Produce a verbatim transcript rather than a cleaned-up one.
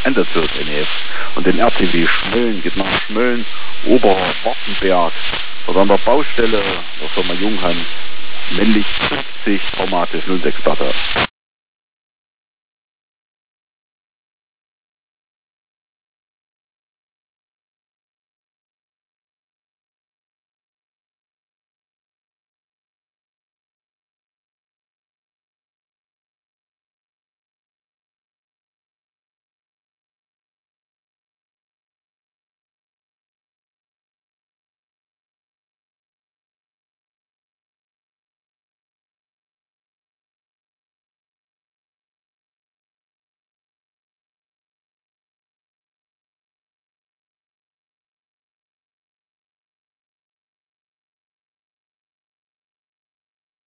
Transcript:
Endersfeld N E F. Und den R T W Schmölln geht nach Schmölln, Oberwartenberg. Oder an der Baustelle der Firma Junghans, männlich fünfzig, traumatisch null sechs Platte.